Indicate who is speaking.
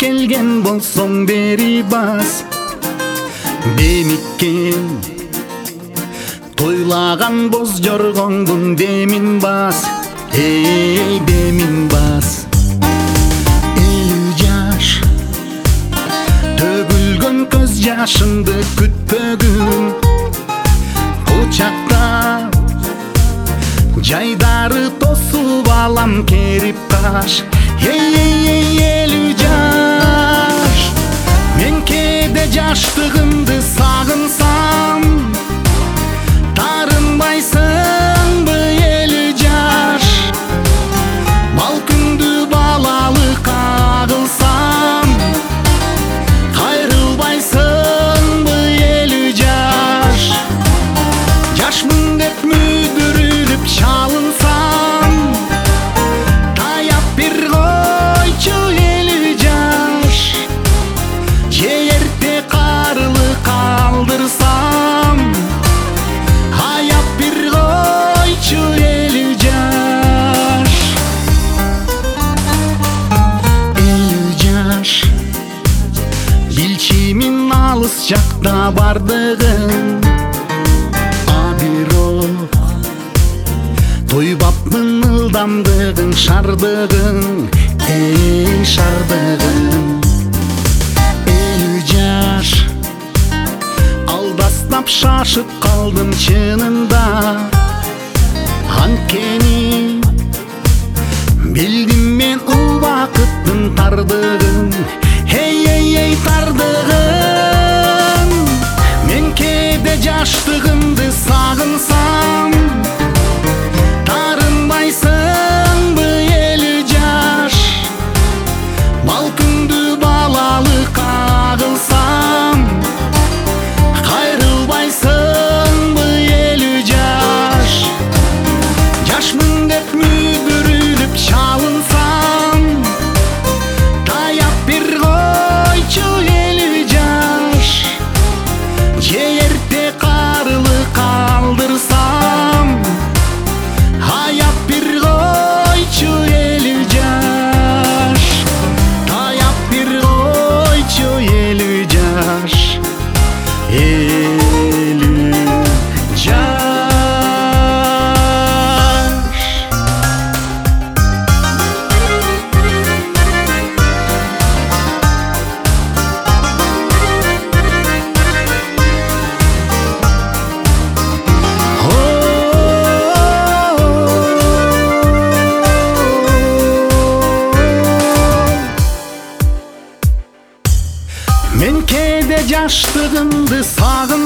Speaker 1: келген болсоң бери бас. Демиккен тойлаган боз жоргоңдун демин бас. Эй, демин бас. Элүү жаш төгүлгөн көз жашыңды күтпөгүн. Кучакта жайдары тосуп алам керип каш. Эй, элүү жаш, мен кээде жаштыгымды сагынсам, тарынбайсыңбы элүү жаш? Бал күндү балалыкка кылсам, кайрылбайсыңбы элүү жаш? Жашмын деп мүдүрүлүп чалынсам, таяп бир койчу элүү жаш. Же эрте карылык калдырсам, аяп бир койчу элүү жаш. Элүү жаш, билчимин алыс жакта бардыгын, бирок тойбапмын ылдамдыгың, шардыгың, эй шардыгың. Элүү жаш, алдастап шашып калдым чынында. Анткени билдим мен убакыттын тардыгын. Эй тардыгын, мен кээде жаштыгымды сагынсам, тарынбайсыңбы элүү жаш? Бал күндү балалыкка кылсам, кайрылбайсыңбы элүү жаш? Жашмын деп мүдүрүлүп чалынсам, таяп бир койчу элүү жаш. Же эрте карылык калдырсам, аяп бир койчу элүү жаш. Таяп бир койчу элүү жаш. Элүү жаш. Мен кээде жаштыгымды сагынсам,